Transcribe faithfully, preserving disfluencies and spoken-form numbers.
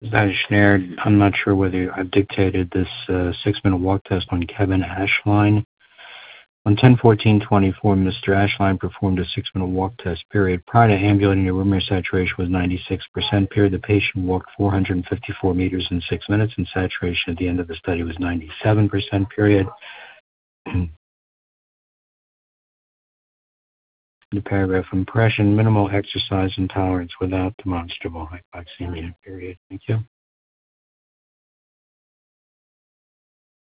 That Schneider, I'm not sure whether I've dictated this uh, six-minute walk test on Kevin Ashline. On ten fourteen twenty-four, Mister Ashline performed a six-minute walk test period. Prior to ambulating, the room air saturation was ninety-six percent period. The patient walked four hundred fifty-four meters in six minutes, and saturation at the end of the study was ninety-seven percent period. The paragraph impression, minimal exercise intolerance without demonstrable hypoxemia period. Thank you.